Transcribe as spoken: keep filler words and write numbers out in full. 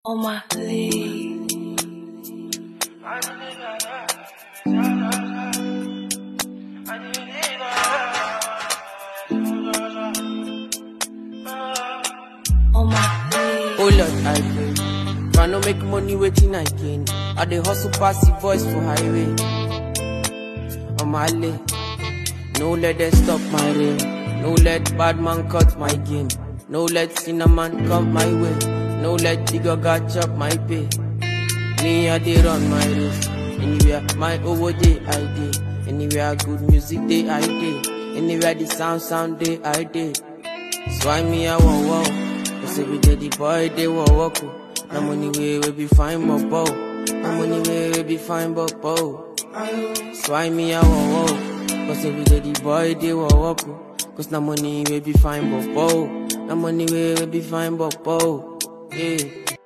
on my league. On my league. Oh Lord, I pray. Try no make money waiting I gain. I dey hustle pass the voice for highway. On my lane. No let them stop my rain. No let bad man cut my game. No let cinnamon come my way. No let Tigoga chop my pay. Me I dey run my race. Anywhere my over day I dey. Anywhere good music day I dey. Anywhere the sound sound day I dey. So I me I want wow. Cause every day the boy they want walk. No money way we be fine but bow. No money way we be fine but bow. So I me I want wow. Cause every day the boy they want walk. Cause no money we be fine but bow. No money way we be fine but bow. Yeah.